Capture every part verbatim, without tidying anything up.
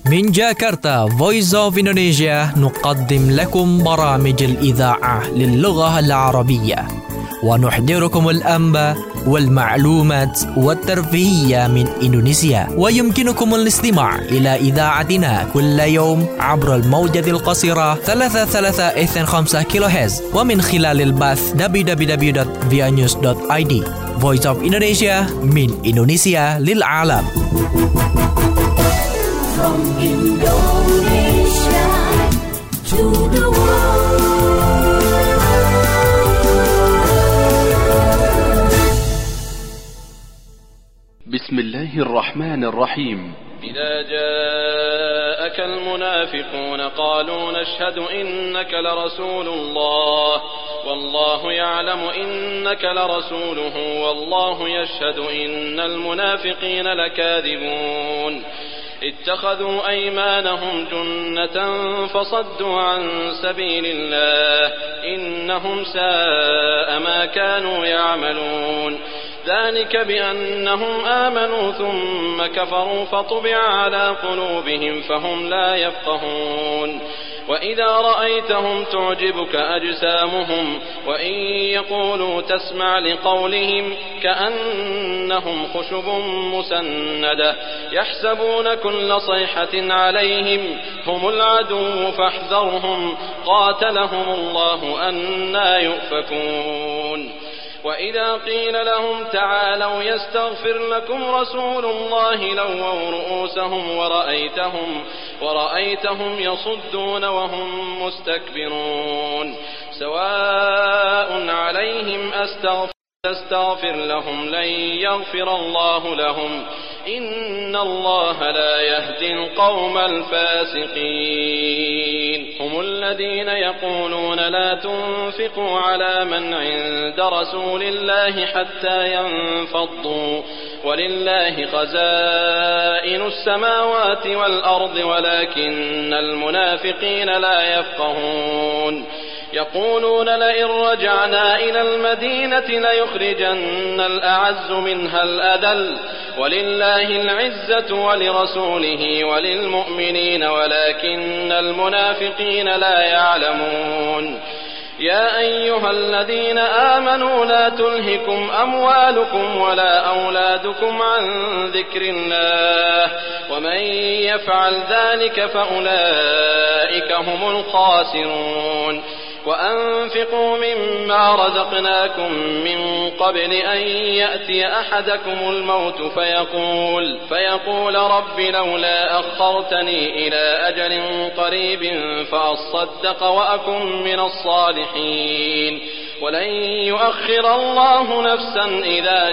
من جاكرتا Voice of Indonesia نقدم لكم برامج الإذاعة للغة العربية ونحضركم الأنباء والمعلومات والترفيهية من إندونيسيا. ويمكنكم الاستماع إلى إذاعتنا كل يوم عبر الموجة القصيرة ثلاثة ثلاثة اثنين خمسة كيلو هرتز ومن خلال البث دبليو دبليو دبليو دوت via news دوت آي دي. Voice of Indonesia من إندونيسيا للعالم. From Indonesia to the world. بسم الله الرحمن الرحيم. إذا جاءك المنافقون قالوا نشهد إنك لرسول الله والله يعلم إنك لرسوله والله يشهد إن المنافقين لكاذبون اتخذوا أيمانهم جنة فصدوا عن سبيل الله إنهم ساء ما كانوا يعملون ذلك بأنهم آمنوا ثم كفروا فطبع على قلوبهم فهم لا يفقهون وإذا رأيتهم تعجبك أجسامهم وإن يقولوا تسمع لقولهم كأنهم خشب مسندة يحسبون كل صيحة عليهم هم العدو فاحذرهم قاتلهم الله أنى يؤفكون وإذا قيل لهم تعالوا يستغفر لكم رسول الله لووا رؤوسهم ورأيتهم ورأيتهم يصدون وهم مستكبرون سواء عليهم أستغفر تستغفر لهم لن يغفر الله لهم إن الله لا يهدي القوم الفاسقين هم الذين يقولون لا تنفقوا على من عند رسول الله حتى ينفضوا ولله خزائن السماوات والأرض ولكن المنافقين لا يفقهون يقولون لئن رجعنا إلى المدينة ليخرجن الأعز منها الأذل ولله العزة ولرسوله وللمؤمنين ولكن المنافقين لا يعلمون يا أيها الذين آمنوا لا تلهكم أموالكم ولا أولادكم عن ذكر الله ومن يفعل ذلك فأولئك هم الخاسرون وأنفقوا مما رزقناكم من قبل أن يأتي أحدكم الموت فيقول, فيقول رب لولا أخرتني إلى أجل قريب فأصدق وأكن من الصالحين ولن يؤخر الله نفسا إذا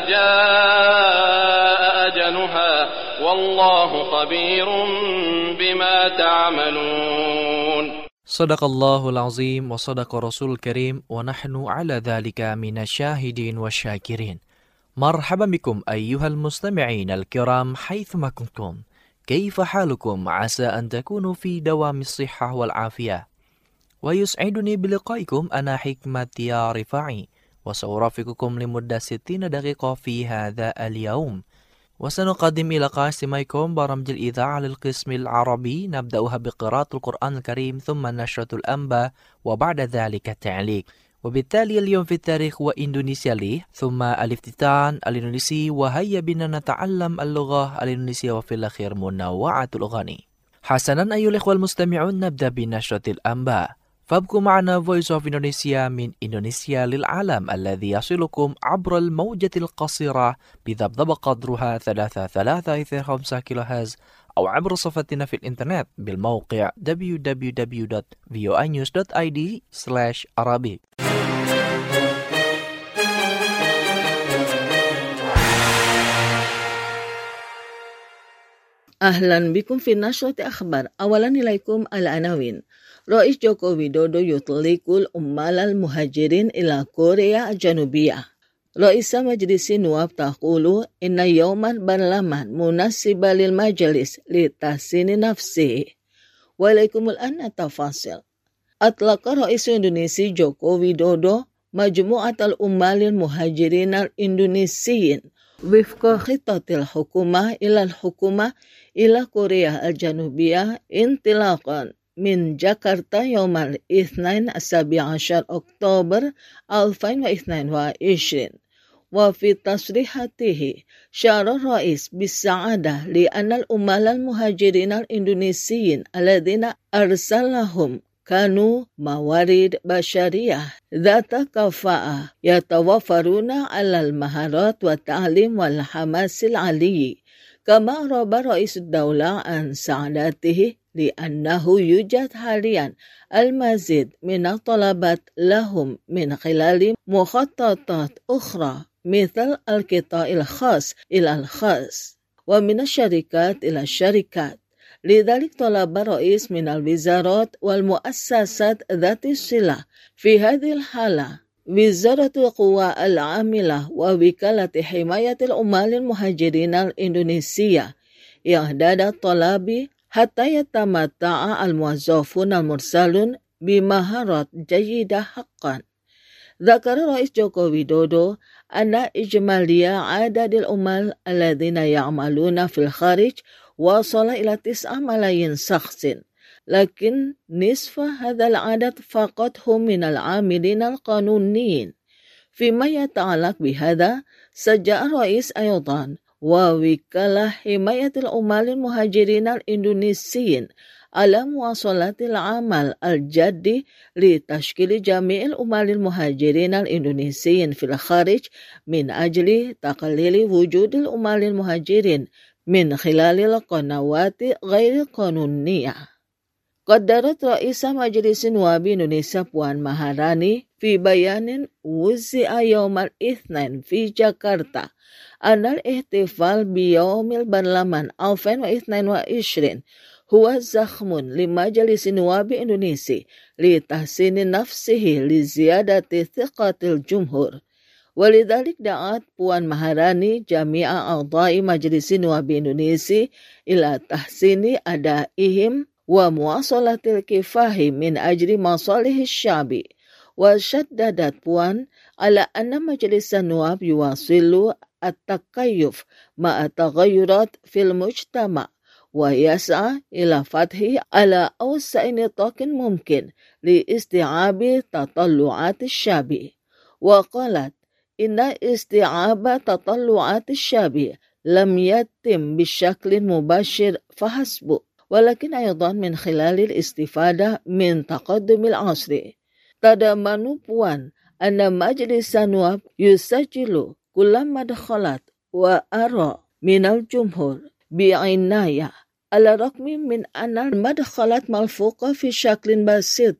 جاء أجلها والله خبير بما تعملون. Sadaqallahul azim wa sadaqa rasul karim wa nahnu ala dhalika minasyahidin wa syakirin. Marhaban bikum ayyuhal mustami'in al-kiram haythuma kuntum. Kaifa halukum asa an takunu fi dawamis sihhah wal afiyah. Wa yus'iduni biliqaikum ana hikmati ya rifa'i wa sawrafikukum limudda sittina daqiqa fi hadha al-yawm. وسنقدم إلى قاسميكم برامج الإذاعة للقسم العربي نبدأها بقراءة القرآن الكريم ثم نشرة الأنباء وبعد ذلك التعليق وبالتالي اليوم في التاريخ وإندونيسيا لي ثم الافتتان الإندونيسي وهيا بنا نتعلم اللغة الإندونيسية وفي الأخير منوعة الأغاني. حسنا أيها الإخوة المستمعون نبدأ بنشرة الأنباء فابقوا معنا Voice of Indonesia من إندونيسيا للعالم الذي يصلكم عبر الموجة القصيرة بذبذب قدرها ثلاثة ثلاثة اثنين خمسة كيلو هرتز أو عبر صفحتنا في الإنترنت بالموقع دبليو دبليو دبليو دوت فيو نيوز دوت آي دي سلاش عربي. أهلا بكم في نشرة أخبار. أولا إليكم العناوين. رئيس جوكو ويدودو يطلق العمال المهاجرين إلى كوريا الجنوبية. رئيس مجلس النواب تقول إن يوم البرلمان مناسب للمجلس لتحسين نفسه. وإليكم الآن التفاصيل. أطلق رئيس إندونيسيا جوكو ويدودو مجموعة العمال المهاجرين الإندونيسيين وفق خطة الحكومة إلى الحكومة إلى كوريا الجنوبية انطلاقا من جاكرتا يوم الاثنين السابع عشر أكتوبر ألفين واثنين وعشرين. وفي تصريحاته شعر الرئيس بالسعادة لأن العمال المهاجرين الإندونيسيين الذين أرسلهم كانوا موارد بشرية ذات كفاءة يتوفرون على المهارات والتعليم والحماس العالي. كما أعرب رئيس الدولة عن سعادته لأنه يوجد حاليا المزيد من الطلبات لهم من خلال مخططات أخرى مثل القطاع الخاص إلى الخاص ومن الشركات إلى الشركات. لذلك طلب الرئيس من الوزارات والمؤسسات ذات الصلة في هذه الحالة وزارة القوى العاملة ووكالة حماية العمال المهاجرين الإندونيسية إعداد الطلب حتى يتمتع الموظفون المرسلون بمهارات جيدة حقا. ذكر رئيس جوكو ويدودو أن إجمالي عدد العمال الذين يعملون في الخارج وصل إلى تسعة ملايين شخص، لكن نصف هذا العدد فقط هم من العاملين القانونيين. فيما يتعلق بهذا سجل الرئيس أيضا ووكالة حماية العمال المهاجرين الإندونيسيين على مواصلة العمل الجدي لتشكيل جميع العمال المهاجرين الإندونيسيين في الخارج من أجل تقليل وجود العمال المهاجرين من خلال القنوات غير قانونية. قدرت رئيس مجلس نواب إندونيسيا بوان ماهاراني في بيان وزع يوم الاثنين في جاكرتا أن الاحتفال بيوم البرلمان ألفين واثنين وعشرين هو زخم لمجلس نواب إندونيسيا لتحسين نفسه لزيادة ثقة الجمهور. ولذلك دعت بوان ماهاراني جميع أعضاء مجلس نواب إندونيسيا إلى تحسين أدائهم ومواصلة الكفاح من أجل مصالح الشعب. وشددت بوان على أن مجلس النواب يواصل التكيف مع التغيرات في المجتمع ويسعى إلى فتحه على أوسع نطاق ممكن لاستيعاب تطلعات الشعب. وقالت إن استيعاب تطلعات الشعب لم يتم بشكل مباشر فحسب، ولكن أيضا من خلال الاستفادة من تقدم العصر. تضمن بوان أن مجلس النواب يسجل كل مدخلات وآراء من الجمهور بعناية، على الرغم من أن المدخلات ملفوقة في شكل بسيط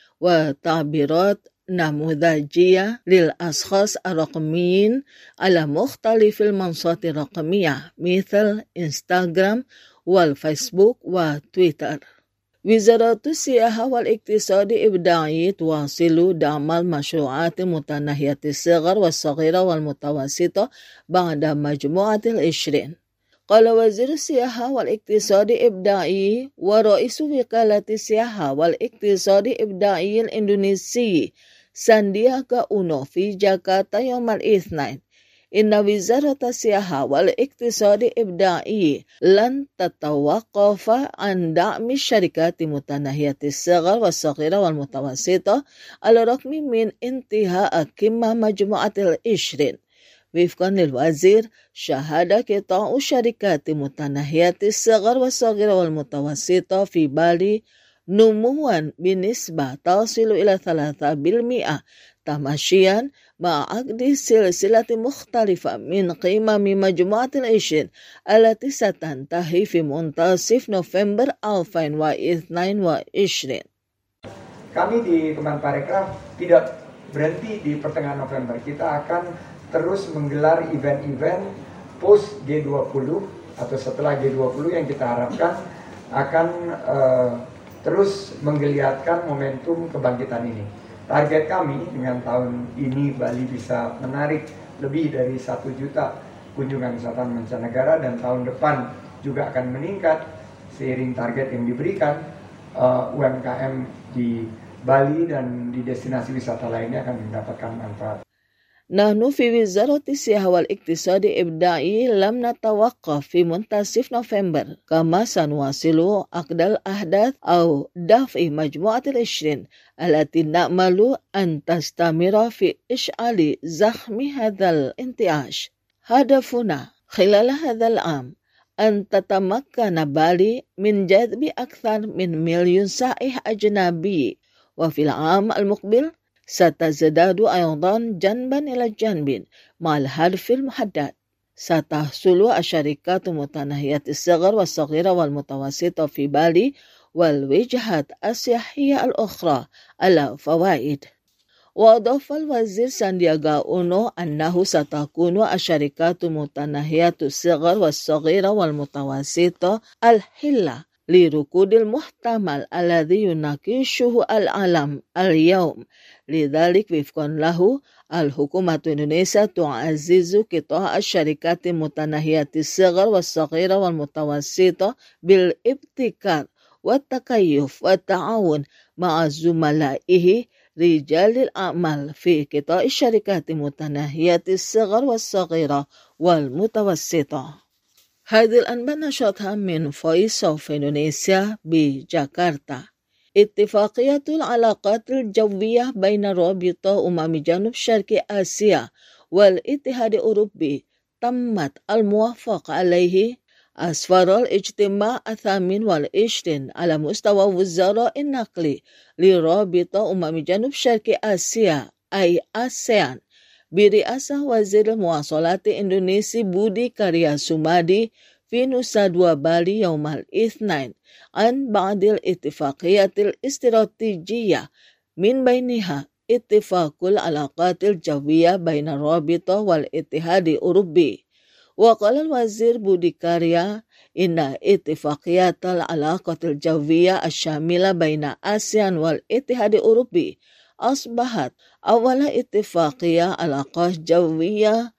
وتعبيرات نموذجية للأشخاص الرقميين على مختلف المنصات الرقمية مثل إنستغرام والفيسبوك وتويتر. وزارة السياحة والاقتصاد الإبداعي تواصل دعم المشروعات متناهية الصغر والصغيرة والمتوسطة بعد مجموعة العشرين. قال وزير السياحة والاقتصاد الإبداعي ورئيس وكالة السياحة والاقتصاد الإبداعي الإندونيسي ساندياغا أونو في جاكرتا يوم الاثنين إن وزارة السياحة والاقتصاد الإبداعي لن تتوقف عن دعم الشركات متناهية الصغر والصغيرة والمتوسطة على الرغم من انتهاء قمة مجموعة العشرين. وفقا للوزير شهد قطاع الشركات متناهية الصغر والصغيرة والمتوسطة في بالي نمواً بنسبة تصل إلى ثلاثة بالمئة تماشياً مع عقد سلسلة مختلفة من قمم مجموعة العشرين التي ستنتهي في منتصف نوفمبر ألفين واثنين وعشرين. Kami di Kemenparekraf tidak berhenti di pertengahan November. Kita akan terus menggelar event-event post G dua puluh atau setelah G dua puluh yang kita harapkan akan uh, terus menggeliatkan momentum kebangkitan ini. Target kami dengan tahun ini Bali bisa menarik lebih dari satu juta kunjungan wisatawan mancanegara dan tahun depan juga akan meningkat seiring target yang diberikan. uh, U M K M di Bali dan di destinasi wisata lainnya akan mendapatkan manfaat. نحن في وزارة السياحة والاقتصاد الإبداعي لم نتوقف في منتصف نوفمبر، كما سنواصل عقد الأحداث أو دفع مجموعة العشرين التي نأمل أن تستمر في إشعال زخم هذا الانتعاش. هدفنا خلال هذا العام أن تتمكن بالي من جذب أكثر من مليون سائح أجنبي، وفي العام المقبل ستزداد أيضا جنبا إلى جنب مع الهدف المحدد. ستحصل الشركات متناهية الصغر والصغيرة والمتوسطة في بالي والوجهات السياحية الأخرى على فوائد. وأضاف الوزير ساندياغا أونو أنه ستكون الشركات متناهية الصغر والصغيرة والمتوسطة الحلة لركود المحتمل الذي يناقشه العالم اليوم. لذلك وفقا له الحكومة الإندونيسية تعزز قطاع الشركات متناهية الصغر والصغيرة والمتوسطة بالابتكار والتكيف والتعاون مع زملائه رجال الأعمال في قطاع الشركات متناهية الصغر والصغيرة والمتوسطة. هذه الأنباء نشرتها من فويس أوف إندونيسيا بجاكرتا. اتفاقية العلاقات الجوية بين رابطة أمم جنوب شرق آسيا والاتحاد الأوروبي تمت الموافقة عليه أسفر الاجتماع الثامن والعشرين على مستوى وزراء النقل لرابطة أمم جنوب شرق آسيا أي آسيان برئاسة وزير المواصلات الإندونيسي بودي كاريا سومادي في نوسا دوا بالي يوم الاثنين عن بعض الاتفاقيات الاستراتيجية، من بينها اتفاق العلاقات الجوية بين الرابطة والاتحاد الأوروبي. وقال الوزير بودي كاريا إن اتفاقيات العلاقة الجوية الشاملة بين آسيان والاتحاد الأوروبي أصبحت أول اتفاقية علاقات جوية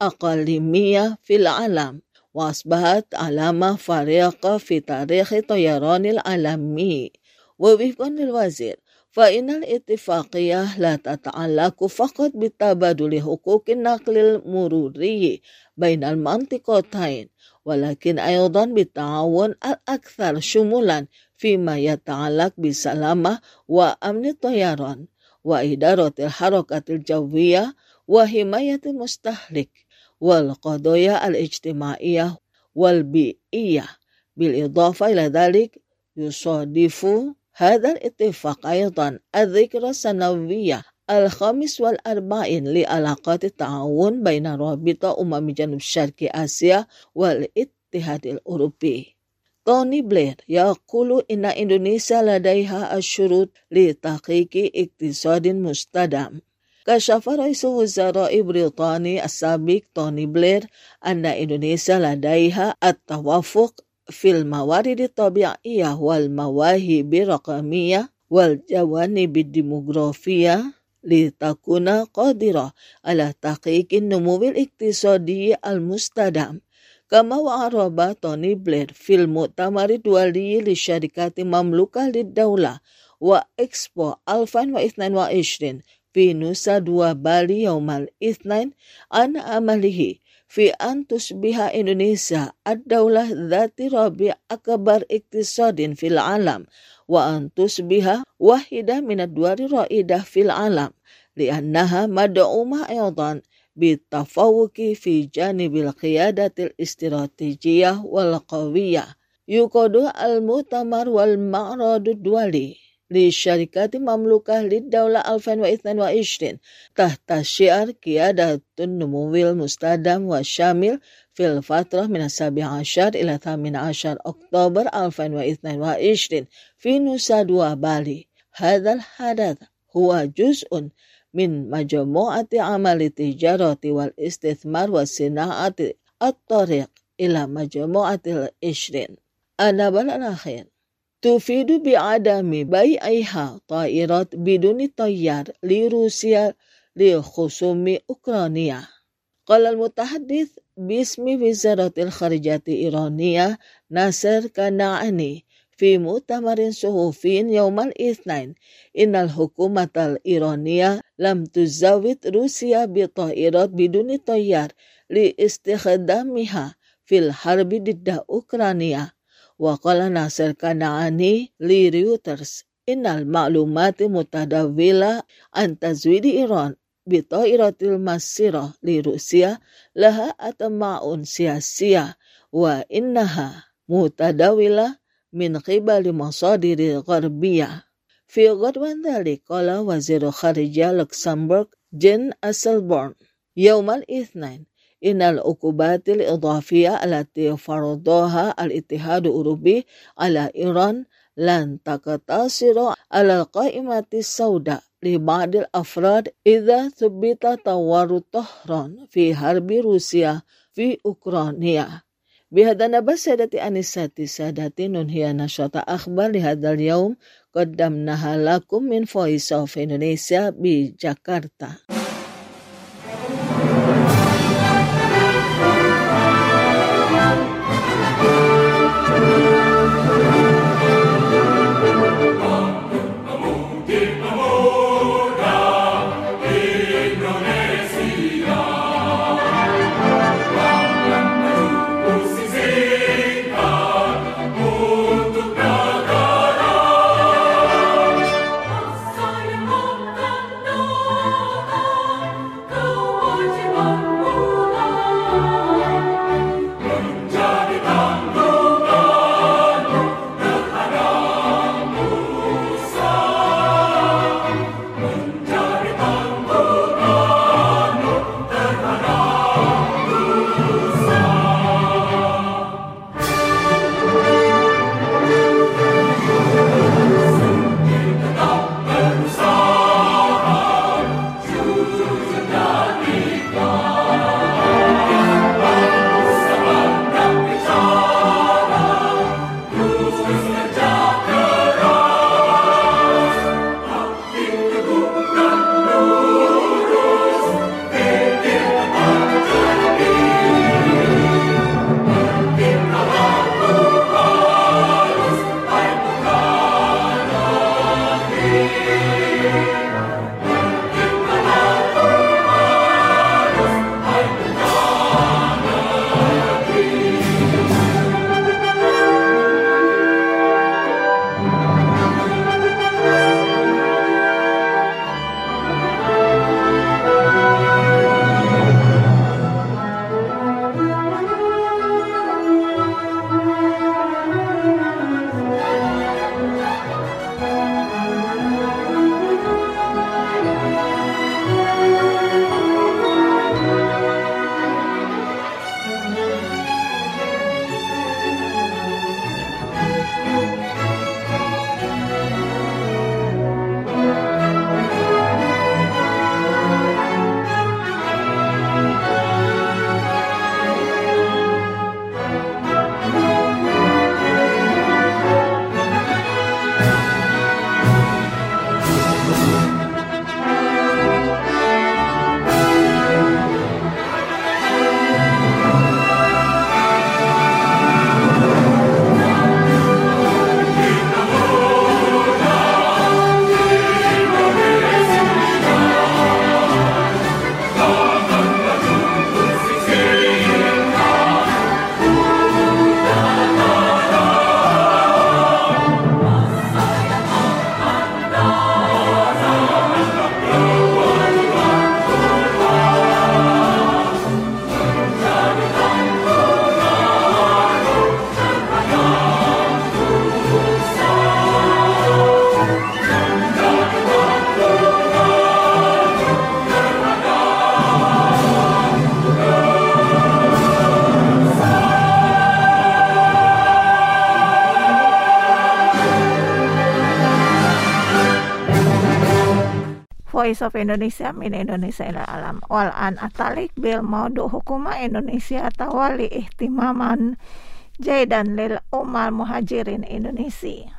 أقليمية في العالم، وأصبحت علامة فارقة في تاريخ الطيران العالمي. ووفقا للوزير فإن الاتفاقية لا تتعلق فقط بتبادل حقوق النقل المروري بين المنطقتين، ولكن أيضا بالتعاون الأكثر شمولا فيما يتعلق بسلامة وأمن الطيران وإدارة الحركة الجوية وحماية المستهلك والقضايا الاجتماعية والبيئية. بالإضافة إلى ذلك يصادف هذا الاتفاق أيضا الذكرى السنوية الخامس والأربعين لعلاقات التعاون بين رابطة أمم جنوب شرق آسيا والاتحاد الأوروبي. توني بلير يقول إن إندونيسيا لديها الشروط لتحقيق اقتصاد مستدام. كشف رئيس وزراء بريطانيا السابق توني بلير أن إندونيسيا لديها التوافق في الموارد الطبيعية والمواهب الرقمية والجوانب الديموغرافية لتكون قادرة على تحقيق النمو الاقتصادي المستدام. كما وعرب توني بلير في المؤتمر الدولي للشركات المملوكة للدولة وإكسبو ألفين واثنين وعشرين في نوسا دوا بالي يوم الاثنين عن عمله في أن تصبح إندونيسيا الدولة ذات رابع أكبر اقتصاد في العالم، وأن تصبح واحدة من الدول الرائدة في العالم، لأنها مدعومة أيضا بالتفوق في جانب القيادة الاستراتيجية والقوية. يقود المؤتمر والمعرض الدولي للشركات المملوكة للدولة ألفين واثنين وعشرين تحت شعار قيادة النمو المستدام والشامل في الفترة من السابع عشر إلى الثامن عشر أكتوبر ألفين واثنين وعشرين في نوسا دوا بالي. هذا الحدث هو جزء من مجموعة عمل التجارة والاستثمار والصناعة الطريق إلى مجموعة العشرين. النبأ الأخير تفيد بعدم بيعها طائرات بدون طيار لروسيا لخصوم أوكرانيا. قال المتحدث باسم وزارة الخارجية الإيرانية ناصر كنعاني في مؤتمر صحفي يوم الاثنين إن الحكومة الإيرانية لم تزود روسيا بطائرات بدون طيار لاستخدامها في الحرب ضد أوكرانيا. وقال ناصر كنعاني لريوترز إن المعلومات متداولة عن تزويد إيران بطائرات المسيرة لروسيا لها أطماع سياسية وإنها متداولة من قبل مصادر غربية. في غض ذلك قال وزير خارجية لوكسمبورغ جين أسلبورن يوم الاثنين إن العقوبات الإضافية التي فرضها الاتحاد الأوروبي على إيران لن تقتصر على القائمة السوداء لبعض الأفراد إذا ثبت تورط طهران في حرب روسيا في أوكرانيا. بهذا نبأ سادتي أنساتي سادتي ننهي نشرة أخبار لهذا اليوم قدمناها لكم من Voice of Indonesia بجاكرتا. Voice of Indonesia min Indonesia ila alam wal an atalik bil maudu hukuma Indonesia tawali ihtimaman jaidan lil umal muhajirin Indonesia.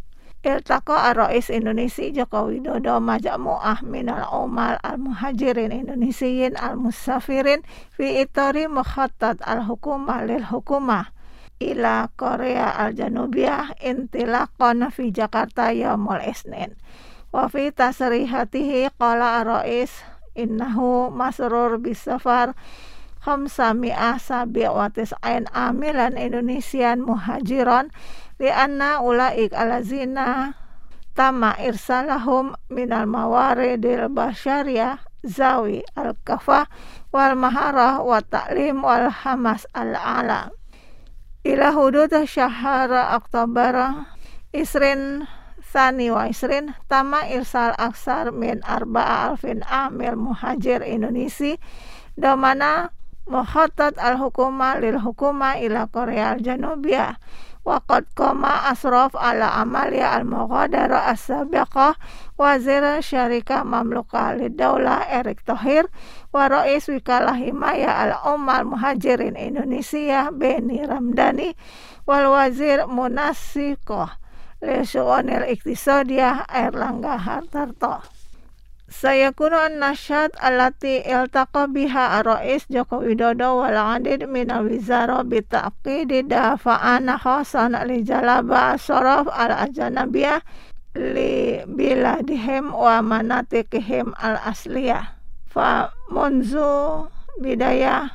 Iltaqa ar-Rais Indonesia Joko Widodo majmu'ah minal umal al-muhajirin Indonesiyin al-musafirin fi itari mukhattat al-hukumah lil hukumah ila Korea al-Janubiyah intilaqan fi Jakarta yaumul Isnin. Wa fi tasrihatihi qala ar-rais innahu masrur bisafar khamsami'ah sabi' wa tis'ain amilan Indonesian muhajiran li anna ulaik alazina tama irsalahum minal mawaridil basyariyah zawi al-kafah wal maharah wa ta'lim wal hamas al-ala ila hudud syahara Oktober isrin Sani wa isrin tama irsal aksar min arba'a alfin amil muhajir Indonesia damana mukhatat al-hukuma lil hukuma ila Korea al-Janubiyah wa qad qama asraf ala amalia al-mughadara as-sabiqah wazir syarika mamluka lid-daulah Erick Thohir wa rais wikalah himaya al-ummal muhajirin Indonesia Beni Ramdhani wal wazir munasikoh li syu'unil iktisadiyah Airlangga Hartarto. Sayakunu an-nasyad allati iltaqa biha ar-rais Joko Widodo wal adid min al-wizara bi ta'qidi dafa'an khasan li jalaba saraf al-ajnabiyah li biladihim wa manatikihim al-asliyah fa munzu bidayah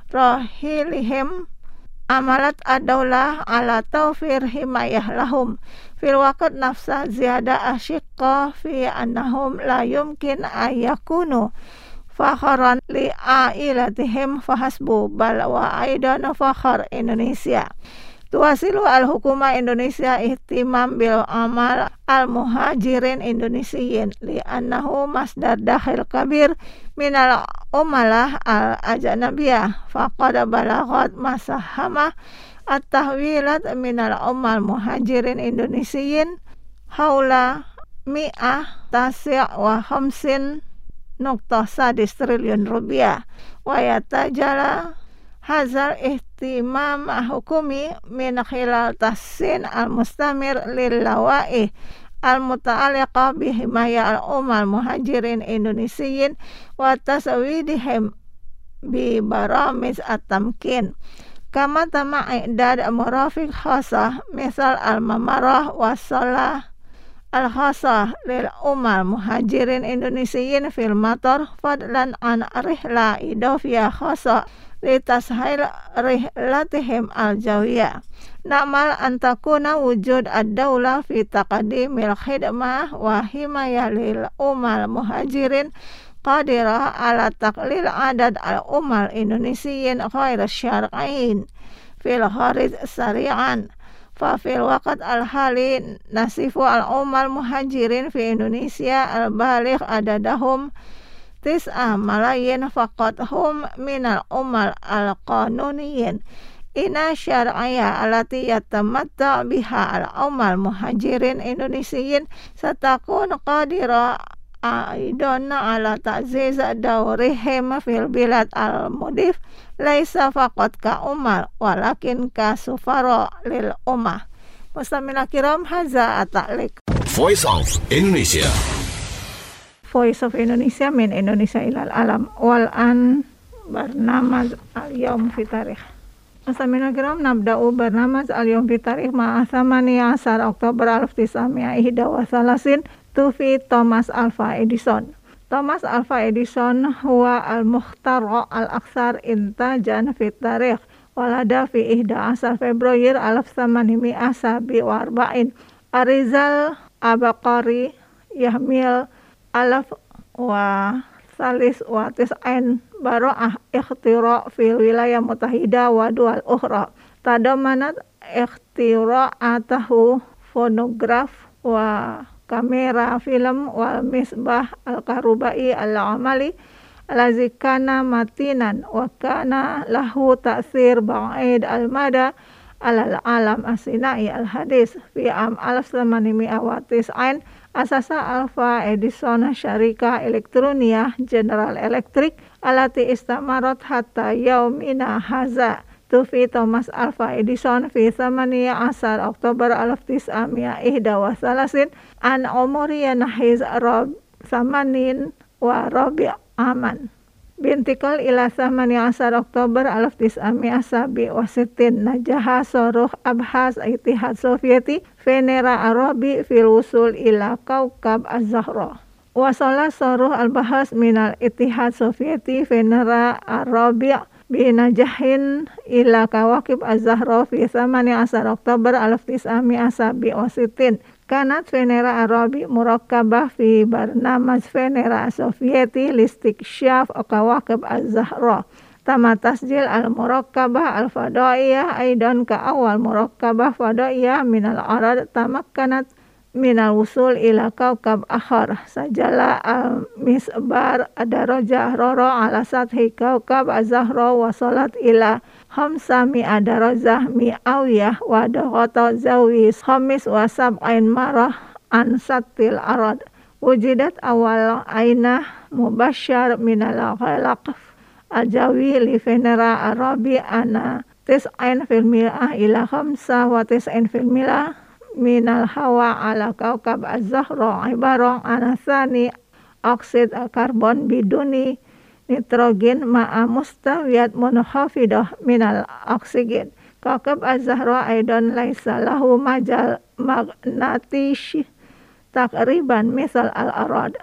rahilihim amalat ad-daulah ala tawfir himayah lahum fil waqt nafsa ziyada asyiqqa fi annahum la yumkin ayakunu fakharan li ailatihim fahasbu bal wa aidan fakhar Indonesia. Tuasilu al-hukuma Indonesia ihtimam bil amal al-muhajirin Indonesiyin li annahu masdar dakhil kabir minal umalah al-ajnabiyah faqad balaghat masahamah at-tahwilat minal umal muhajirin Indonesiyin haula mi'ah tasi' wa khamsin nukta sadis triliun rupiah wa yatajala hazal ihtimam hukumi min khilal tahsin al-mustamir lil lawa'ih al-muta'alliqah bihimaya al-umal muhajirin Indonesiyin wa tasawidihim bi baramiz at-tamkin kama tama i'dad murafiq khasah misal al-mamarah wa salah al-khasah lil umal muhajirin Indonesiyin fil matar fadlan an rihla idofiyah khasah litashil rihlatihim al-jawiyah. Na'mal antakuna wujud ad-daulah fi taqdimil khidmah wa himayah lil umal muhajirin qadirah ala taqlil adad al-umal Indonesiyin ghair syar'in fil kharij sari'an fa fil waqt al-hali nasifu al-umal muhajirin fi Indonesia al-baligh adadahum tis'a malayin faqat hum minal umal al-qanuniyin ina syar'iyah alati yatamatta biha al-umal muhajirin Indonesiyin satakun qadira aidona ala ta'ziz dawrihim fil bilad al-mudif laisa faqat ka umal walakin ka sufara lil ummah. Mustamina kiram haza at-ta'liq. Voice of Indonesia. Voice of Indonesia min Indonesia ilal alam wal an barnamaj al-yawm fi tarikh. Mustamina kiram nabda'u barnamaj al-yawm fi tarikh ma'a thamaniya ashar Oktober alif tis'ami'a ihda wa salasin tufi Thomas Alva Edison. Thomas Alva Edison huwa al-mukhtara al-aksar intajan fi tarikh walada fi ihda ashar Februari alif thamanimi'a sabi wa arba'in Arizal Abaqari Yahmil alaf wa salis wa tis'ain baro'ah ikhtira fil wilayah mutahida wa dual ukhra tadamanat ikhtira'atahu fonograf wa kamera film wal misbah al-karubai al-amali alazi kana matinan wa kana lahu ta'sir ba'id al-mada alal alam asinai al-hadis fi am alif thamanimi'a wa tis'ain asasa Alva Edison syarika elektronia General Electric alati istamarat hatta yaumina haza tufi Thomas Alva Edison fi thamaniya ashar Oktober alif tis'ami'a ihda wa salasin an umuriya nahiz rab samanin wa rabi' aman. Bintikal ila samani asar Oktober alaf tis'ami asabi wasitin najaha soruh abhas itihad Sovieti Venera Arabi fil wusul ila kaukab az-Zahra. Wasala soruh al-bahas minal itihad Sovieti Venera Arabi binajahin ila kawakib az-Zahra fi samani asar Oktober alaf tis'ami asabi wasitin. Kanat Venera Arabi murakkabah fi barnamaj Venera Sovieti listiksyaf kawakib az-Zahra. Tama tasjil al-murakkabah al-fadaiyah aidan ka awal murakkabah fadaiyah minal arad tamakkanat minal wusul ila kawkab akhar. Sajala al-misbar adarajah roro ala sathi kawkab az-Zahra wasalat ila hamsami adarajah mi'awiyah wa daghata zawis khamis wa sab'ain marah an satil arad. Wujidat awal ainah mubasyar minal khalaq al-jawi li Venera Arabi ana tis'ain fil mi'ah ila khamsa wa tis'ain fil mi'ah minal hawa ala kaukab az-Zahra ibarah anasani oksid karbon biduni nitrogen ma'a mustawiyat munhafidah minal oksigen. Kaukab az-Zahra aidan laisa lahu majal magnatish takriban misal al-arad.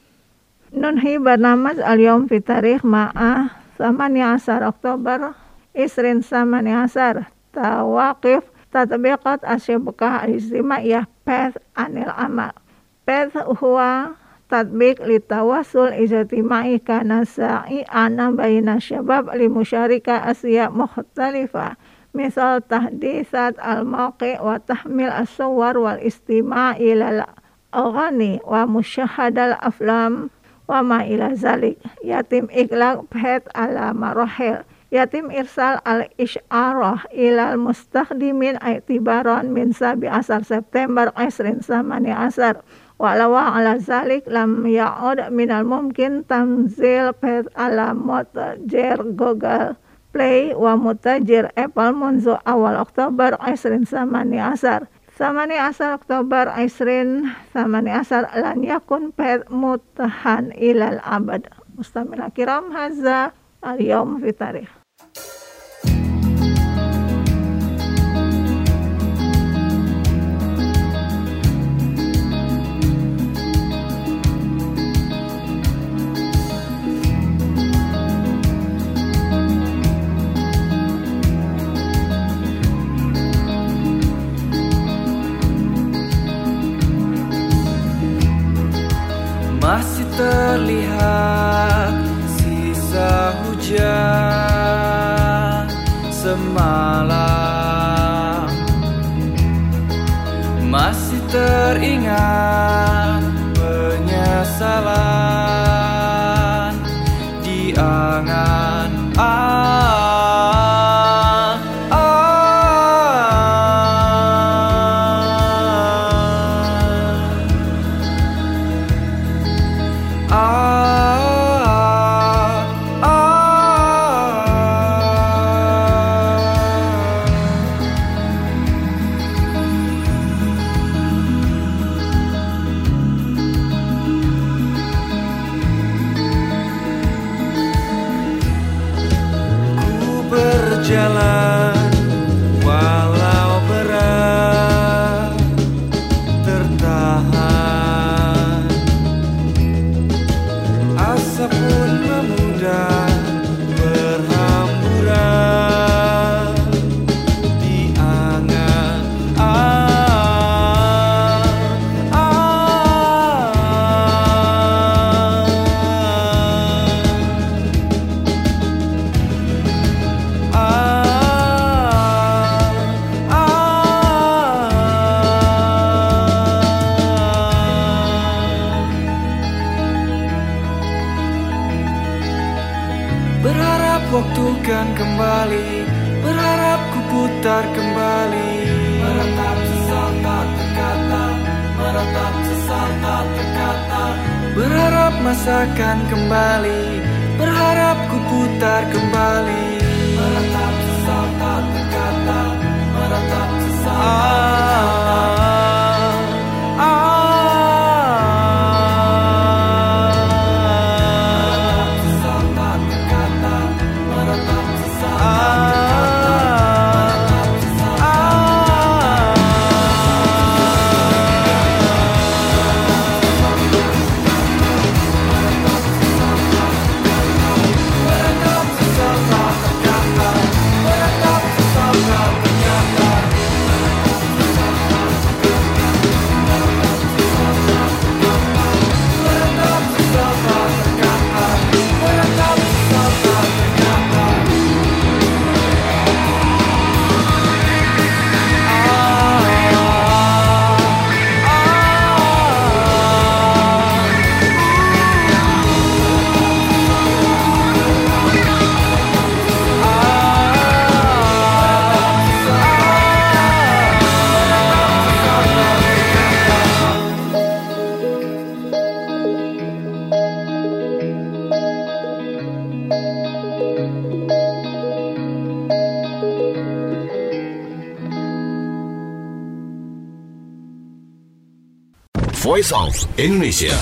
Nunhi barnamaj al-yawm fi tarikh ma'a samani asar Oktober isrin samani asar tawaqif tatbiqat asyibkah al-ijtimaiyah path anil amal. Path huwa tatbiq li tawassul ijtimai kana sa'i'ana baina syabab li musyarika asya mukhtalifah. Misal tahdisat al-mawqi' wa tahmil as-suwar wal istima' ila al-aghani wa musyahadal aflam wa ma ila zalik. Yatim iklaq path ala marahil. Yatim irsal al-isyarah ilal mustakhdimin i'tibaran min sabi asar September isrin samani asar. Walawa ala zalik lam ya'ud minal mumkin tanzil path ala mutajir Google Play wa mutajir Apple munzu awal Oktober isrin samani asar. Samani asar Oktober isrin samani asar lan yakun path mutahan ilal abad. Mustamil kiram hadza al-yawm fi tarikh. Masih terlihat sisa hujan semalam, masih teringat penyesalan di angan ah, berjalan walau berat tertahan, asa pun memudar berhamburan di angan ah, ah, berharap waktu kan kembali, berharap ku putar kembali, meratap sesal tak terkata, meratap sesal tak terkata, berharap masa kan kembali, berharap ku putar kembali, meratap sesal tak terkata, meratap sesal tak terkata. Ah, ah, Voice of Indonesia.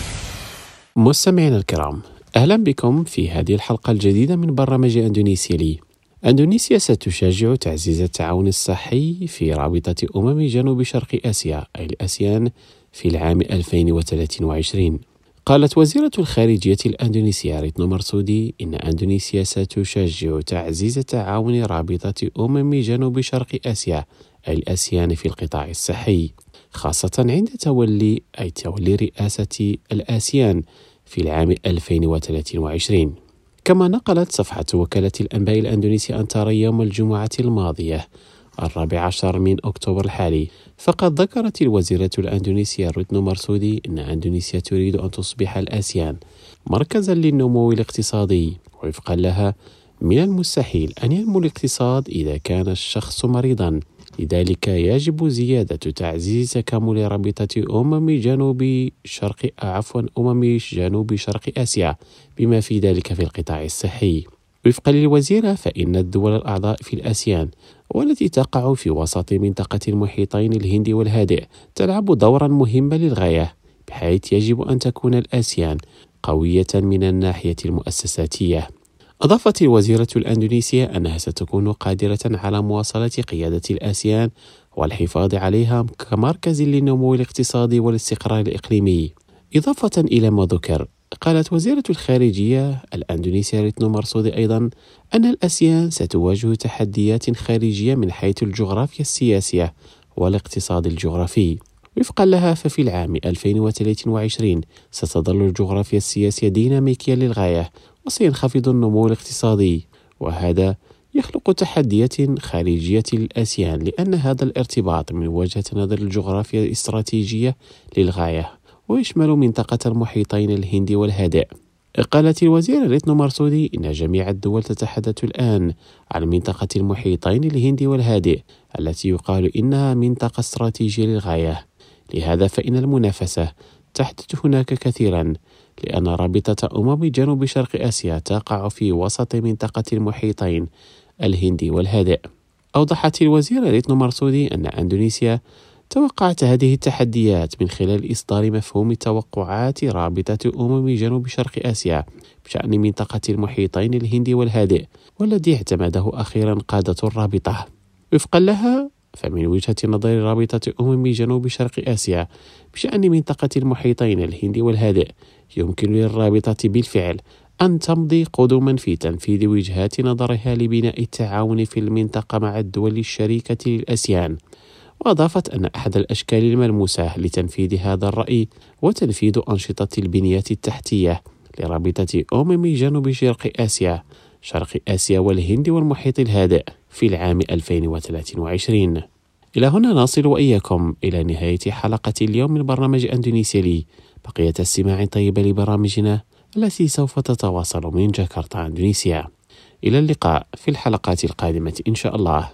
مستمعينا الكرام، أهلا بكم في هذه الحلقة الجديدة من برنامج أندونيسيا لي. أندونيسيا ستشجع تعزيز التعاون الصحي في رابطة أمم جنوب شرق آسيا أي الآسيان في العام ألفين وثلاثين وعشرين. قالت وزيرة الخارجية الأندونيسية ريتنو مرسودي إن أندونيسيا ستشجع تعزيز تعاون رابطة أمم جنوب شرق آسيا أي الآسيان في القطاع الصحي، خاصة عند تولي أي تولي رئاسة الآسيان في العام ألفين وثلاثين وعشرين. كما نقلت صفحة وكالة الأنباء الأندونيسية أنتارا يوم الجمعة الماضية الرابع عشر من أكتوبر الحالي، فقد ذكرت الوزيرة الأندونيسية ريتنو مرسودي أن أندونيسيا تريد أن تصبح الآسيان مركزا للنمو الاقتصادي، وفقا لها من المستحيل أن ينمو الاقتصاد إذا كان الشخص مريضا، لذلك يجب زيادة تعزيز تكامل رابطة أمم جنوب شرق عفوا أمم جنوب شرق آسيا بما في ذلك في القطاع الصحي. وفقا للوزيرة فإن الدول الأعضاء في الآسيان والتي تقع في وسط منطقة المحيطين الهندي والهادئ تلعب دورا مهما للغاية، بحيث يجب أن تكون الآسيان قوية من الناحية المؤسساتية. أضافت الوزيرة الأندونيسية أنها ستكون قادرة على مواصلة قيادة الآسيان والحفاظ عليها كمركز للنمو الاقتصادي والاستقرار الإقليمي. إضافة إلى ما ذكر، قالت وزيرة الخارجية الأندونيسية ريتنو مرسودي أيضا أن الآسيان ستواجه تحديات خارجية من حيث الجغرافيا السياسية والاقتصاد الجغرافي. وفقا لها ففي العام ألفين وثلاثين وعشرين ستظل الجغرافيا السياسية ديناميكية للغاية وسينخفض النمو الاقتصادي، وهذا يخلق تحديات خارجية للآسيان لأن هذا الارتباط من وجهة نظر الجغرافيا الاستراتيجية للغاية ويشمل منطقة المحيطين الهندي والهادئ. قالت الوزيرة ريتنو مرسودي إن جميع الدول تتحدث الآن عن منطقة المحيطين الهندي والهادئ التي يقال إنها منطقة استراتيجية للغاية، لهذا فإن المنافسة تحدث هناك كثيرا لأن رابطة أمم جنوب شرق آسيا تقع في وسط منطقة المحيطين الهندي والهادئ. أوضحت الوزيرة ريتنو مرسودي أن أندونيسيا توقعت هذه التحديات من خلال إصدار مفهوم توقعات رابطة أمم جنوب شرق آسيا بشأن منطقة المحيطين الهندي والهادئ، والذي اعتمده أخيرا قادة الرابطة. وفقا لها فمن وجهة نظر رابطة أمم جنوب شرق آسيا بشأن منطقة المحيطين الهندي والهادئ، يمكن للرابطة بالفعل أن تمضي قدما في تنفيذ وجهات نظرها لبناء التعاون في المنطقة مع الدول الشريكة للآسيان. وأضافت أن أحد الأشكال الملموسة لتنفيذ هذا الرأي وتنفيذ أنشطة البنية التحتية لرابطة أمم جنوب شرق آسيا شرق آسيا والهند والمحيط الهادئ في العام ألفين وثلاثين وعشرين. إلى هنا نصل وإياكم إلى نهاية حلقة اليوم من برنامج أندونيسيا لي. بقية السماع طيبة لبرامجنا التي سوف تتواصل من جاكرتا أندونيسيا. إلى اللقاء في الحلقات القادمة إن شاء الله.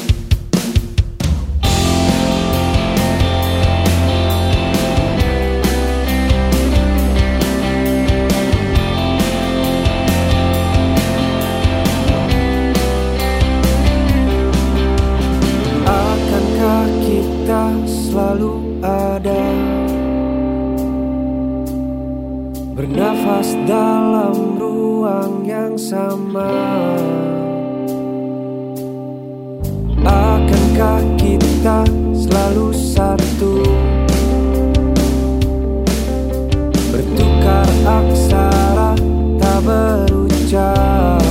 Selalu ada bernafas dalam ruang yang sama. Akankah kita selalu satu, bertukar aksara tak berucap,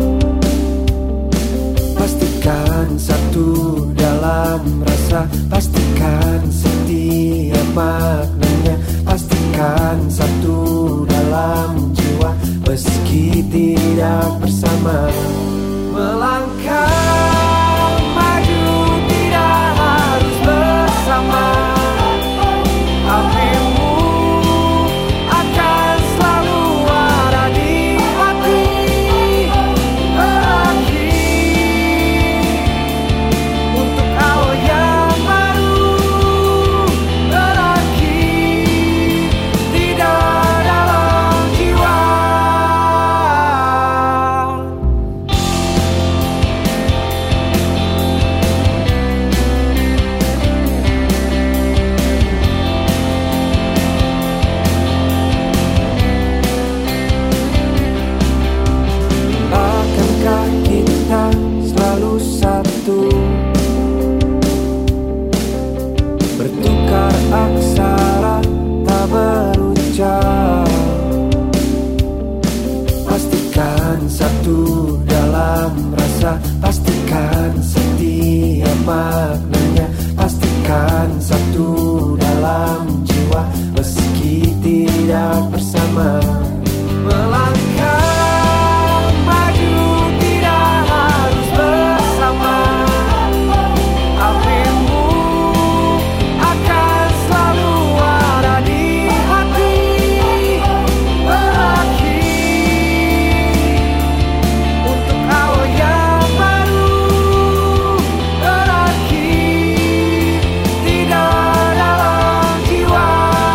pastikan satu dalam rasa, pastikan setiap maknanya, pastikan satu dalam jiwa, meski tidak bersama. Melangkah maju tidak harus bersama, apimu akan selalu ada di hati. rasa, pastikan setiap maknanya, pastikan satu dalam jiwa meski tidak bersama. Melangkah maju tidak harus bersama, apimu akan selalu ada di hati. Berakhir untuk awal yang baru, berakhir tidak dalam jiwa.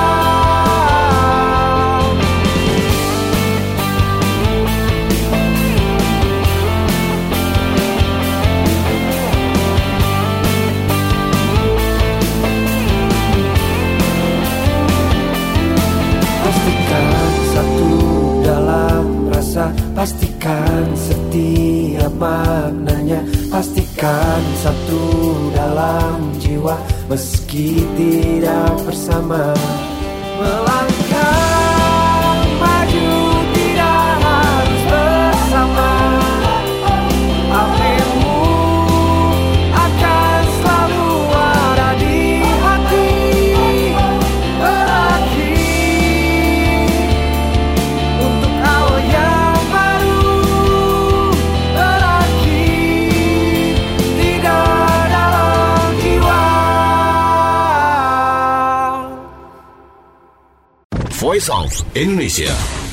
Pastikan satu dalam rasa, pastikan setiap maknanya, pastikan satu dalam jiwa meski tidak bersama. Melangkah maju tidak harus bersama, apimu akan selalu ada di hati. Berakhir untuk awal yang baru, berakhir tidak dalam jiwa. Voice of Indonesia.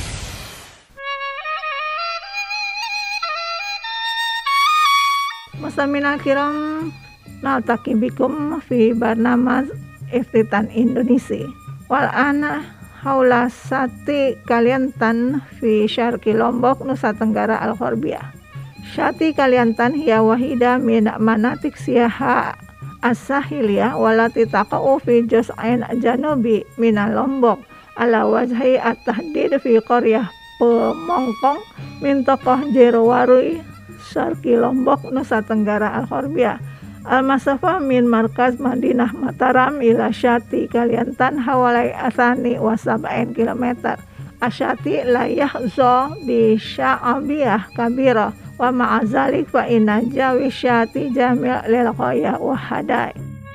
Musliminal kiram, naltaqi bikum fi barnamaj Iftitan Indonesia. Wal ana haula sati Kaliantan fi syarqi Lombok, Nusa Tenggara Al-Gharbiah. Syati Kaliantan hiya wahida min manatik siyaha as-sahiliyah walati taqa'u fi juz'ain janubi minal Lombok ala wajhi at-tahdid fi qaryah Pemongkong min tokoh Jerowarui Syarqi Lombok, Nusa Tenggara Al-Gharbiah. Al-Masafah min markaz Madinah Mataram ila Syati Kaliantan hawalai asani wa sab'in kilometer. Asyati la yahzo bi sya'abiyah kabira wa ma'azalik fa inna jawi syati jamil lil ghaya wa hadai.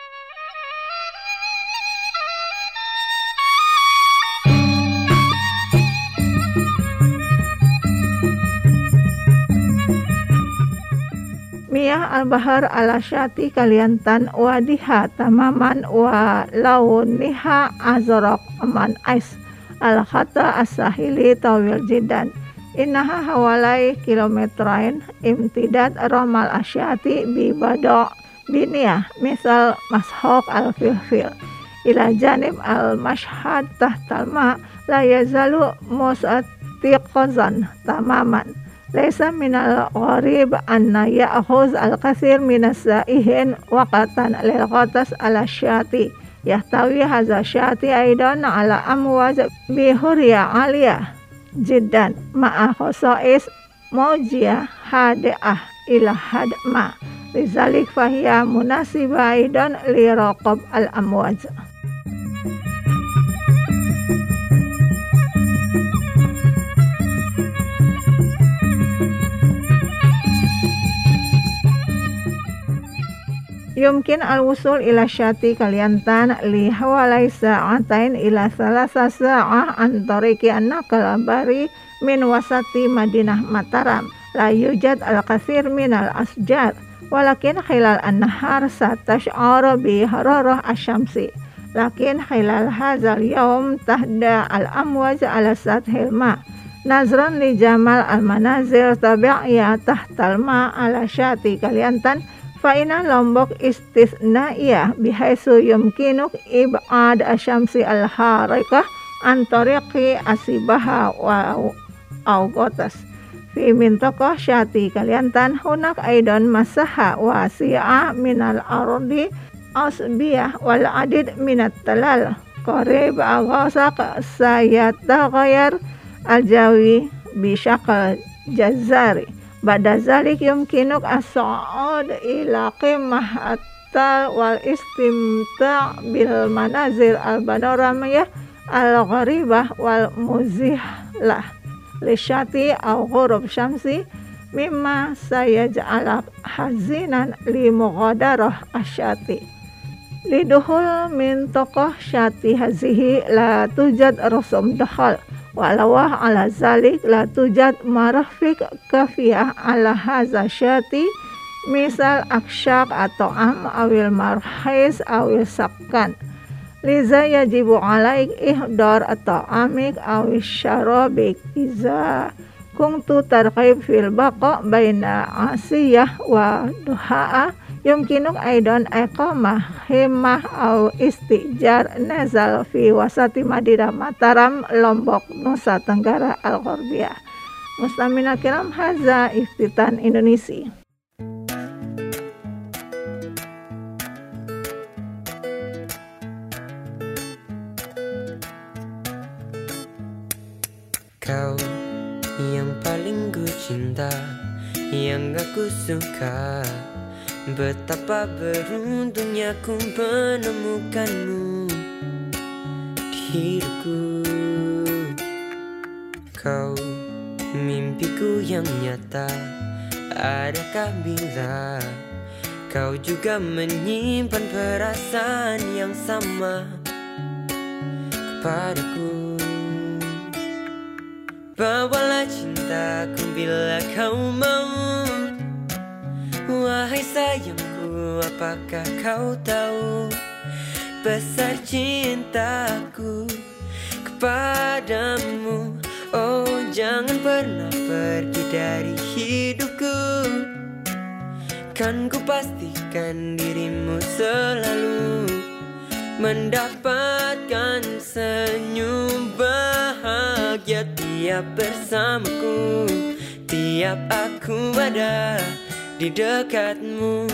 Miyah al-bahar ala Syati Kaliantan wadiha tamaman wa launiha azraq man ais al-khata as-sahili tawil jiddan. Innaha hawalai kilometrain imtidad ramal asyati bi bada' biniyah misal mashok al-filfil ila janib al-mashhad tahtal ma la yazalu musatiqazan tamaman. Laisa minal gharib anna ya'khuz al-kathir minas sa'ihin waqatan lil ghatas ala syati. Yahtawi hadza syati aidan ala amwaz bi hurya aliyah jiddan ma'a khosais mawjiyah hadi'ah ila hadma. Lizalik fahiya munasibah aidan li raqab al-amwaz. Yumkin al-wusul ila Syati Kaliantan li hawalai sa'atain ila salasa sa'ah an tariqi an-naqal bari min wasati Madinah Mataram. La yujad al-kathir min al-asjar walakin khilal an-nahar satash'ar bi hararah asy-syamsi. Lakin khilal hadzal yawm tahda al-amwaj ala sathil ma. Nazran li jamal al-manazir tabi'iyah tahtal ma ala Syati Kaliantan. Fa'ina Lombok istisnaiyah bihaisu yumkinuk ib'ad asyamsi al-harikah antariqi asibaha wa awgotas. Fi mintokoh Syati Kaliantan hunak aidan masaha wa si'a minal ardi asbiyah wal adid minat talal. Qarib aghasak sayataghayar al-jawi bisyakal jazari. Ba'da zalik yumkinuk as-sa'ud ila qimah at-tal wal istimta' bil manazir al-panoramiyah al-gharibah wal muzihlah li syati au ghurub syamsi mimma sayaj'al hazinan li mughadarah asyati. Liduhul min tokoh syati hazihi la tujad rusum dakhal walawah ala zalik la tujad marafik kafiyah ala haza syati misal aksyaq atau am awil marhais awil sakkan. Liza yajibu alaik ihdar atau amik awil syarabik iza kuntu tarqib fil baqa baina asiyah wa duha'a yumkinuk aidan iqamah himmah au istijar nazal fi wasati Madinah Mataram Lombok Nusa Tenggara Al-Ghorbiyah. Mustamina kiram haza iftitan Indonesia. Kau yang paling ku cinta, yang aku suka. Betapa beruntungnya ku menemukanmu di hidupku. Kau mimpiku yang nyata. Adakah bila kau juga menyimpan perasaan yang sama kepadaku? Bawalah cintaku bila kau mau. Wahai sayangku, apakah kau tahu besar cintaku kepadamu? Oh, jangan pernah pergi dari hidupku. Kan ku pastikan dirimu selalu mendapatkan senyum bahagia tiap bersamaku, tiap aku ada di dekatmu.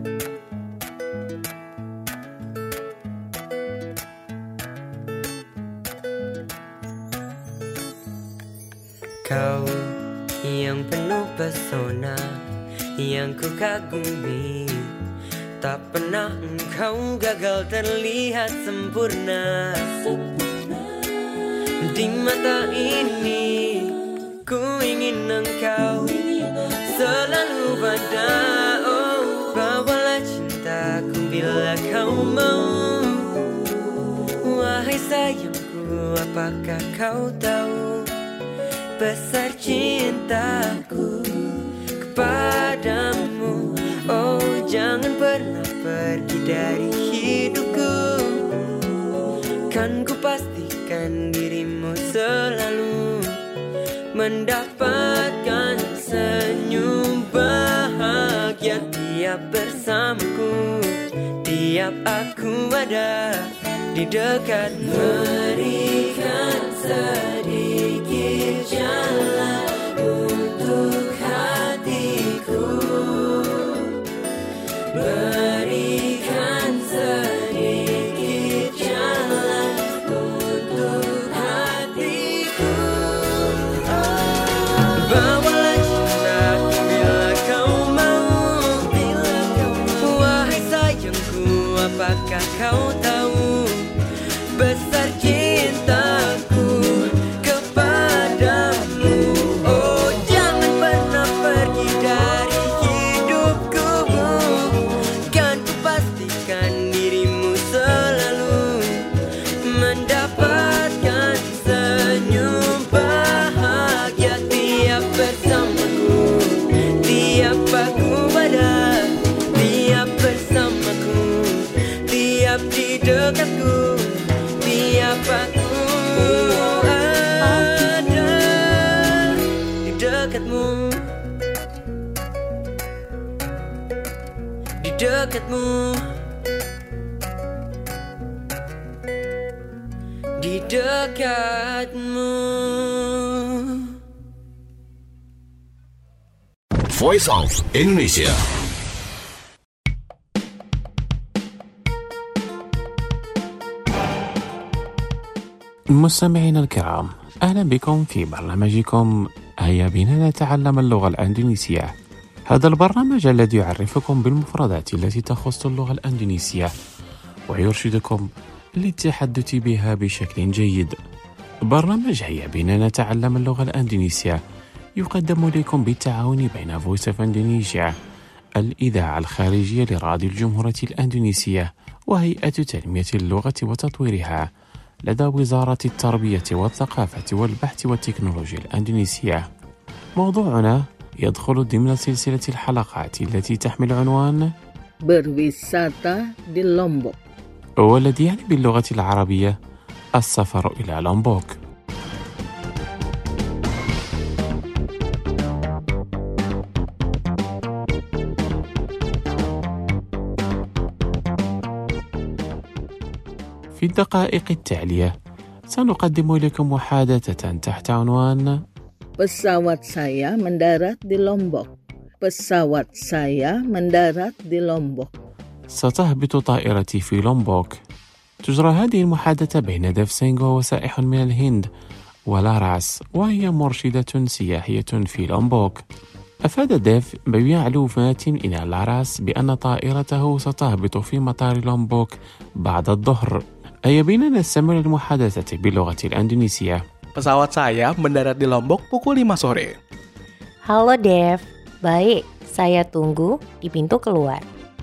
Kau yang penuh pesona, yang ku kagumi. Tak pernah engkau gagal terlihat sempurna. Di mata ini ku ingin engkau selalu ada. Oh, bawalah cintaku bila kau mau. Wahai sayangku, apakah kau tahu besar cintaku kepadamu? Oh, jangan pernah pergi dari hidupku. Kan ku pastikan dirimu selalu mendapatkan senyum bahagia tiap bersamaku, tiap aku ada di dekatmu. Berikan sedikit jalan untuk hatiku. Berikan sedikit jalan untuk hatiku. Bawalah cintaku bila kau mau. Wahai sayangku, apakah kau tahu besar cintaku kepadamu? Oh, jangan pernah pergi dari hidupku. Kan ku pastikan dirimu selalu mendapatkan senyum bahagia tiap bersamaku, tiap aku ada, tiap bersamaku, tiap di dekatku, tiap aku ada di dekatmu, di dekatmu, di dekatmu. Voice of Indonesia. مستمعينا الكرام، أهلا بكم في برنامجكم هيا بنا نتعلم اللغة الأندونيسية. هذا البرنامج الذي يعرفكم بالمفردات التي تخص اللغة الأندونيسية ويرشدكم للتحدث بها بشكل جيد. برنامج هيا بنا نتعلم اللغة الأندونيسية يقدم لكم بالتعاون بين فويس اوف اندونيسيا، الإذاعة الخارجية لراديو الجمهورية الأندونيسية، وهيئة تنمية اللغة وتطويرها لدى وزارة التربية والثقافة والبحث والتكنولوجيا الأندونيسية. موضوعنا يدخل ضمن سلسلة الحلقات التي تحمل عنوان Berwisata di Lombok، والذي يعني باللغة العربية السفر إلى لومبوك. في الدقائق التالية سنقدم لكم محادثة تحت عنوان Pesawat saya mendarat di Lombok. Pesawat saya mendarat di Lombok. ستهبط طائرتي في لومبوك. تجرى هذه المحادثة بين ديف سينغو وسائح من الهند ولاراس، وهي مرشدة سياحية في لومبوك. أفاد ديف بمعلومات إلى لاراس بأن طائرته ستهبط في مطار لومبوك بعد الظهر. أي بنا نستمر المحادثة باللغة الأندونيسية. Pesawat saya mendarat di Lombok pukul lima sore. Halo Dev, baik, saya tunggu di pintu keluar.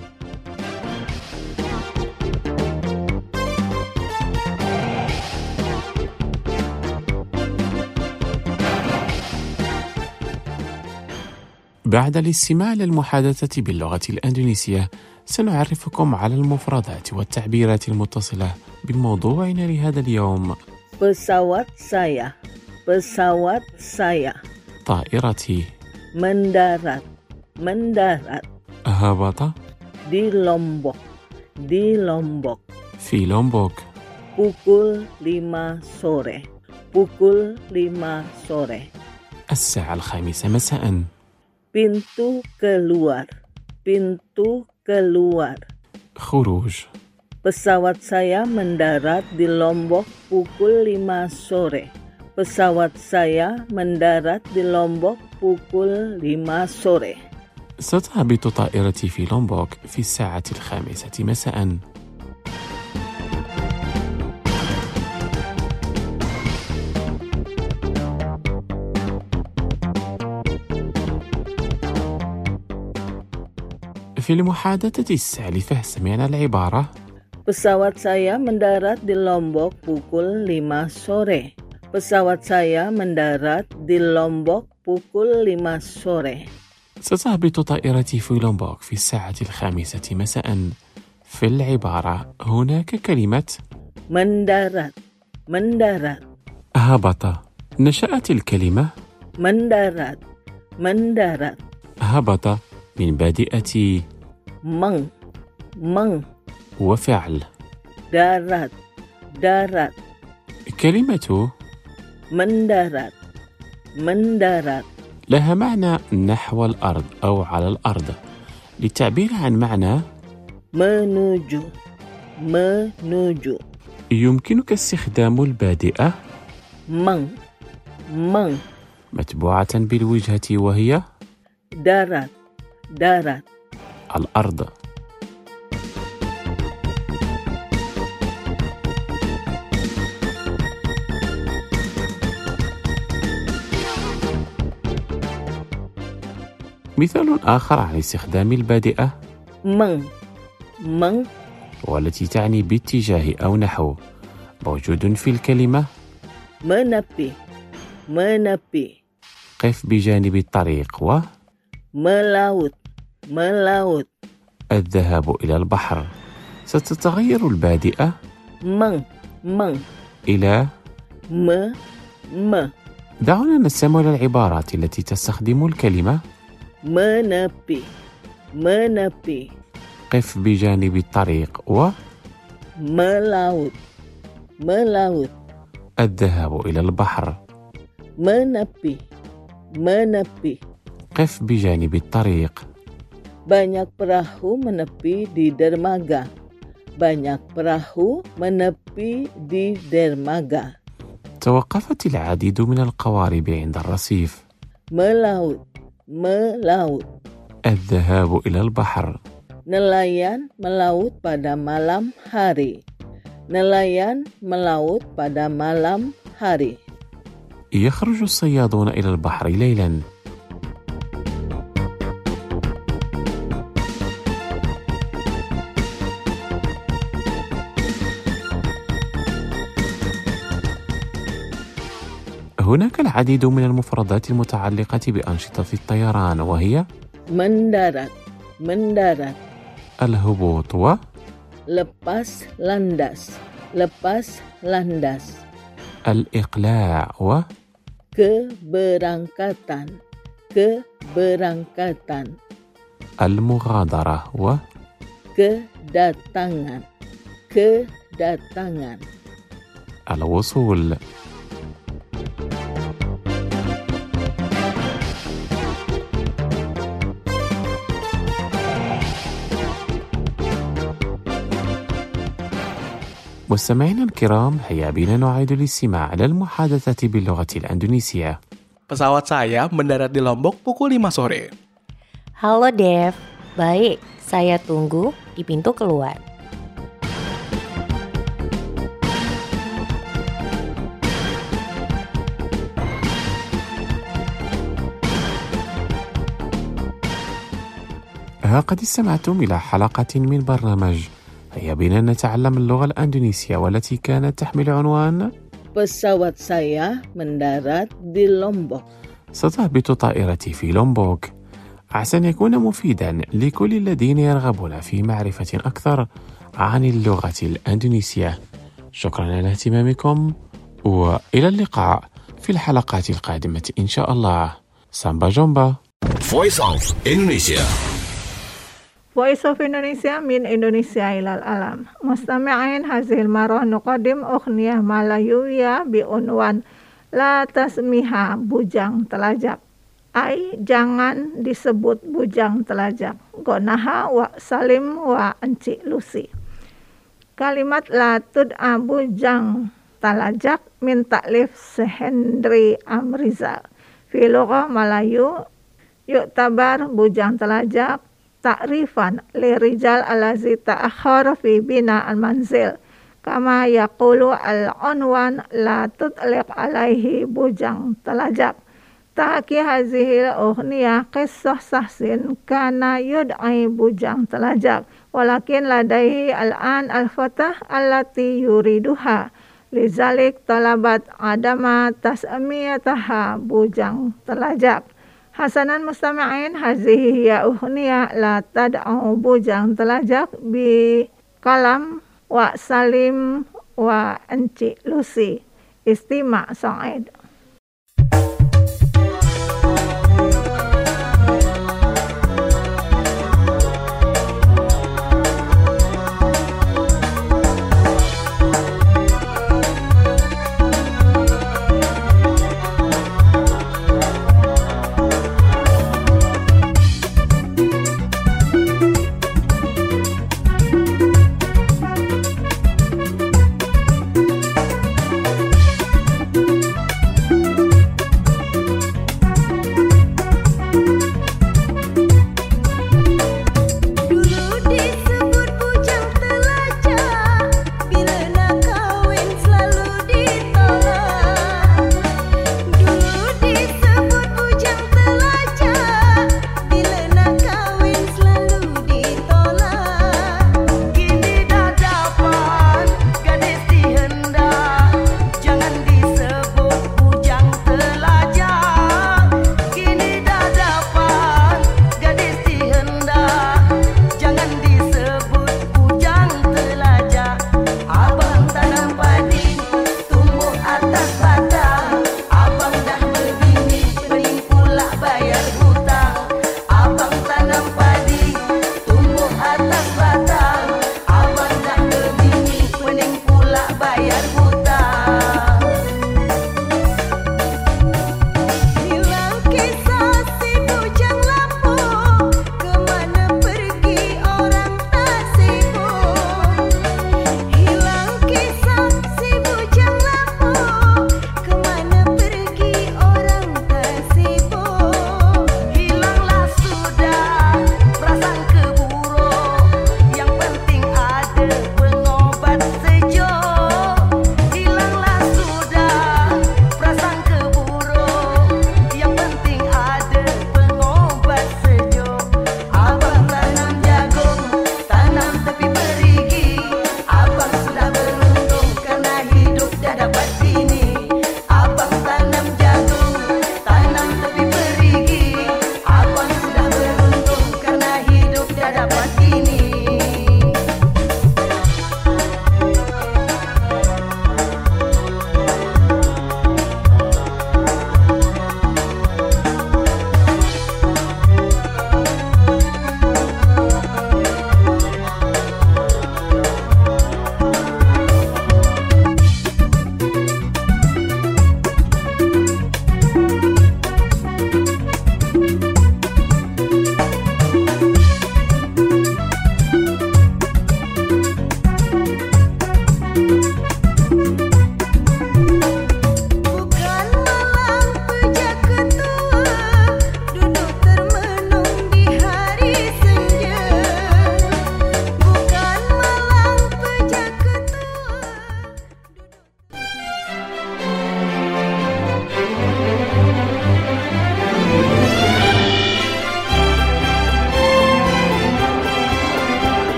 بعد الاستماع للمحادثة باللغة الأندونيسية سنعرفكم على المفردات والتعبيرات المتصلة بموضوعنا لهذا اليوم. Pesawat saya, pesawat saya. طائرتي. Mendarat, mendarat. هبط. Di Lombok, di Lombok. في لومبوك. Pukul lima sore, pukul lima sore. الساعة الخامسة مساء. Pintu keluar, pintu keluar. خروج. Pesawat saya mendarat di Lombok pukul lima sore. Pesawat saya mendarat di Lombok pukul lima sore. ستهبط طائرتي في لومبوك في الساعة الخامسة مساء. في المحادثة السالفة سمعنا العبارة Pesawat saya mendarat di Lombok pukul lima sore. Pesawat saya mendarat di Lombok pukul lima sore. ستهبط طائرتي في لومبوك في الساعة الخامسة مساء. في العبارة هناك كلمة mendarat, mendarat. هبط. نشأت الكلمة mendarat, mendarat. هبط من بادئة meng, meng. وفعل darat, darat. كلمة mendarat, mendarat. لها معنى نحو الأرض أو على الأرض. للتعبير عن معنى menuju, menuju. يمكنك استخدام البادئة meng, meng. متبوعة بالوجهة وهي darat, darat. الأرض. مثال آخر عن استخدام البادئة meng, meng. والتي تعني باتجاه أو نحو، موجود في الكلمة menepi, menepi. قف بجانب الطريق و melaut, melaut. الذهاب إلى البحر. ستتغير البادئة meng, meng. إلى me, me. دعونا نستمع إلى العبارات التي تستخدم الكلمة menepi, menepi. قف بجانب الطريق و melaut, melaut. الذهاب إلى البحر. menepi, menepi. قف بجانب الطريق. Banyak perahu menepi di dermaga. Banyak perahu menepi di dermaga. توقفت العديد من القوارب عند الرصيف. melaut, melaut. الذهاب إلى البحر. Nelayan melaut pada malam hari. Nelayan melaut pada malam hari. يخرج الصيادون إلى البحر ليلاً. هناك العديد من المفردات المتعلقة بأنشطة الطيران وهي mendarat, mendarat, الهبوط و lepas landas, lepas landas, الإقلاع و keberangkatan, keberangkatan, المغادرة و kedatangan, kedatangan, الوصول. مستمعينا الكرام، هيا بنا نعيد الاستماع إلى المحادثة باللغة الأندونيسية. Pesawat saya mendarat di Lombok pukul lima sore. Halo Dev, baik, saya tunggu di pintu keluar. ها قد استمعتم إلى حلقة من برنامج هيا بنا نتعلم اللغة الأندونيسية والتي كانت تحمل عنوان pesawat saya mendarat di Lombok. ستهبط طائرتي في لومبوك. عسى أن يكون مفيدا لكل الذين يرغبون في معرفة أكثر عن اللغة الأندونيسية. شكرا على اهتمامكم وإلى اللقاء في الحلقات القادمة إن شاء الله. سامبا جومبا. Voice of Indonesia. Voice of Indonesia min Indonesia ilal alam. Mustami'in hazil marah nuqadim ukhniyah malayuya bi'unwan la tasmiha bujang telajak. Ai jangan disebut bujang telajak. Gonaha wa salim wa enci lusi. Kalimat la tud'a bujang telajak min taklif Sehendri Amrizal. Fi lughah Malayu yu'tabar bujang telajak ta'rifan li rijal alazi ta'akhar fi bina al-manzil kama yaqulu al-unwan la tutliq alaihi bujang telajak. Ta'ki hazihi al-ughniya qissah sahsin kana yud'i bujang telajak walakin ladaihi al-an al-fatah allati yuriduha lizalik talabat adama tas'amiyataha bujang telajak. Hasanan mustami'in hazihi hiya ughniya la tad'u bujang telajak bi kalam wa salim wa enci lusi. Istima' Sa'id.